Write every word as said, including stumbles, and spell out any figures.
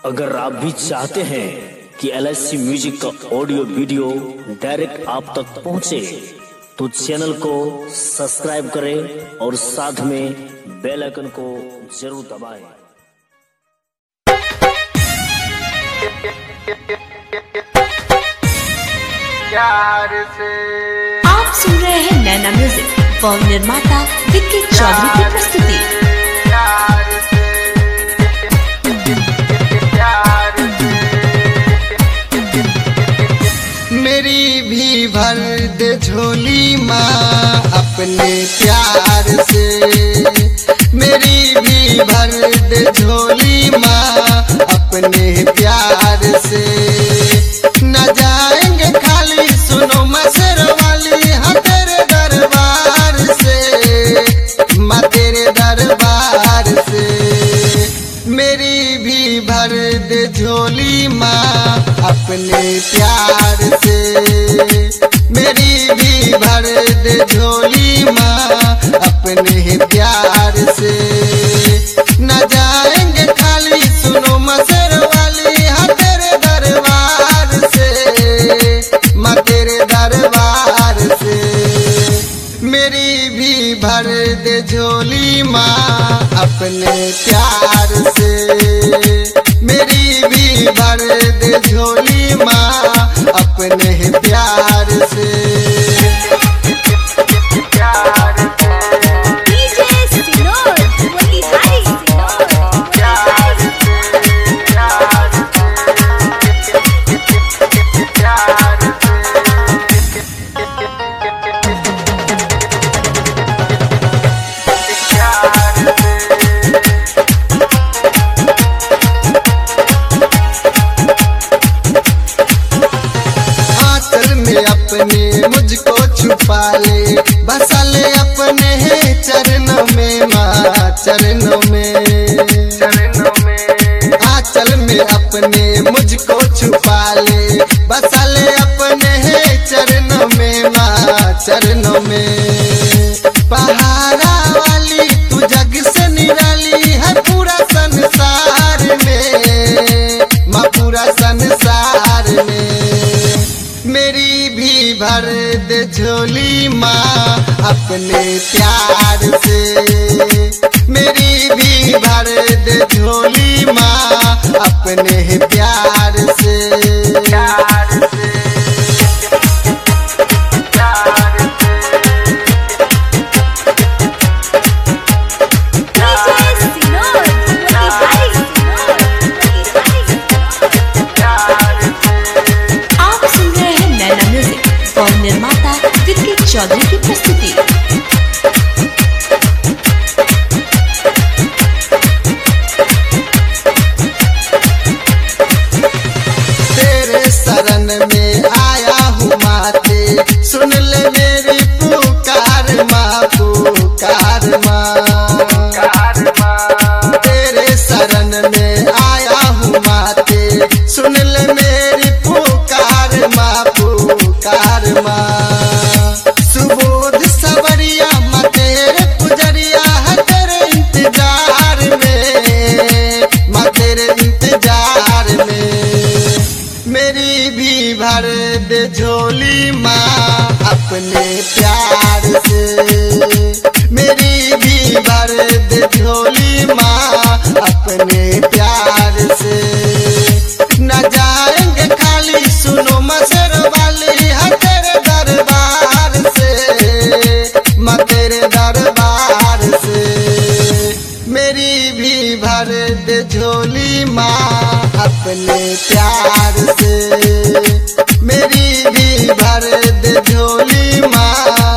अगर आप भी चाहते हैं कि एल एस सी म्यूजिक का ऑडियो वीडियो डायरेक्ट आप तक पहुंचे, तो चैनल को सब्सक्राइब करें और साथ में बेल आइकन को जरूर दबाएं। आप सुन रहे हैं नैना म्यूजिक फॉर्म निर्माता विक्की चौधरी की प्रस्तुति। मेरी भी भर दे झोली माँ अपने प्यार से, मेरी भी भर दे झोली माँ अपने प्यार से। न जाएंगे खाली सुनो मसर वाली हाँ तेरे दरबार से, माँ तेरे दरबार से। मेरी भी भर दे झोली माँ अपने प्यार से, मेरी भी भर दे झोली माँ अपने प्यार से। न जाएंगे खाली सुनो मसर वाली हाँ तेरे दरबार से, माँ तेरे दरबार से। मेरी भी भर दे झोली माँ अपने प्यार से, मेरी भी भर दे झोली माँ अपने प्यार से। अपने मुझको छुपा ले बसा ले अपने है चरणों में माँ चरणों में चरणों में। आंचल में अपने मुझको छुपा ले बसा ले अपने है चरणों में माँ चरणों में। पहाड़ा वाली तू जग से निराली है पूरा संसार में माँ पूरा संसार में। मेरी भी भर दे झोली माँ अपने प्यार से, मेरी भी भर दे झोली माँ अपने प्यार से। प्यार से फॉर्म निर्माता विक्की चौधरी की प्रस्तुति। तेरे शरण में आया हूँ माते, सुन ले मेरी पुकार माँ पुकार माँ। तेरे शरण में आया हूँ माते, सुन ले मेरी पुकार माँ पुकार माँ। सुबोध सवरिया माँ तेरे पुजरिया है तेरे इंतजार में माँ तेरे इंतजार में। मेरी भी भर दे झोली माँ अपने प्यार से, मेरी भी भर दे झोली माँ अपने प्यार से। न जाएंगे खाली सुनो मसर वाली हाँ तेरे दरबार से, माँ तेरे दरबार से। मेरी भी भर दे झोली माँ अपने प्यार से, मेरी भी भर दे झोली माँ